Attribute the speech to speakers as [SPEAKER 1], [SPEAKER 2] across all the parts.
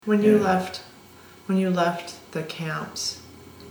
[SPEAKER 1] When you left the camps,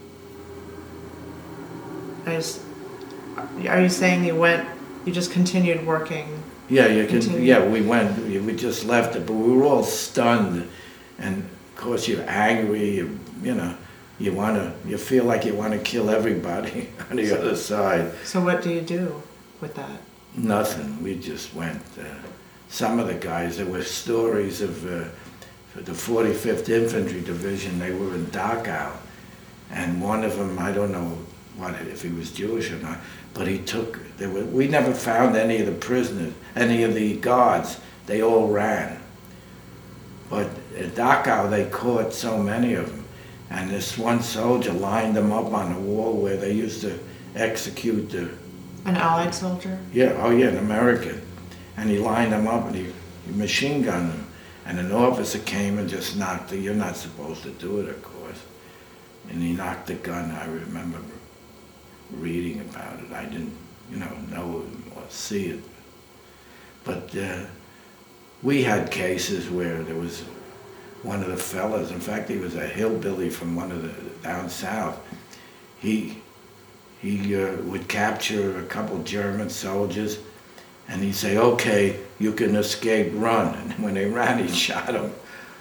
[SPEAKER 1] are you saying you just continued working?
[SPEAKER 2] Yeah, we went, we just left it, but we were all stunned, and of course you're angry, you feel like you want to kill everybody on the other side.
[SPEAKER 1] So what do you do with that?
[SPEAKER 2] Nothing, we just went. Some of the guys, there were stories of the 45th Infantry Division, they were in Dachau, and one of them, I don't know if he was Jewish or not, but we never found any of the prisoners, any of the guards. They all ran. But at Dachau, they caught so many of them, and this one soldier lined them up on the wall where they used to execute the...
[SPEAKER 1] An Allied soldier?
[SPEAKER 2] Yeah, oh yeah, an American. And he lined them up and he machine gunned them. And an officer came and just knocked it. You're not supposed to do it, of course. And he knocked the gun. I remember reading about it. I didn't, know or see it. But we had cases where there was one of the fellas, in fact, he was a hillbilly from down south. He would capture a couple German soldiers, and he'd say, okay, you can escape, run. And when they ran, he shot them.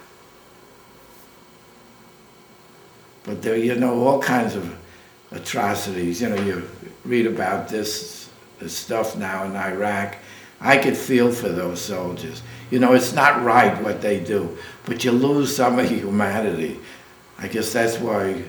[SPEAKER 2] But there, all kinds of atrocities. You read about this stuff now in Iraq. I could feel for those soldiers. It's not right what they do, but you lose some of humanity. I guess that's why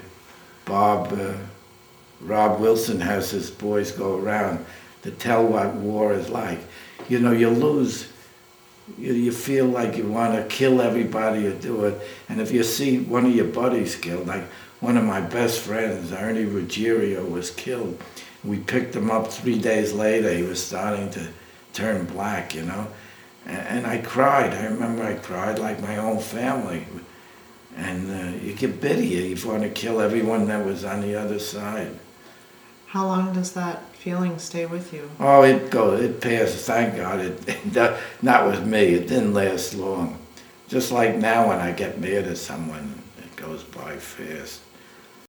[SPEAKER 2] Rob Wilson has his boys go around to tell what war is like. You lose, you feel like you want to kill everybody or do it. And if you see one of your buddies killed, like one of my best friends, Ernie Ruggiero, was killed. We picked him up 3 days later. He was starting to turn black, And I cried. I remember I cried like my own family. And you get bitter. You want to kill everyone that was on the other side.
[SPEAKER 1] How long does that feeling stay with you?
[SPEAKER 2] Oh, it passes, thank God. Not with me, it didn't last long. Just like now when I get mad at someone, it goes by fast.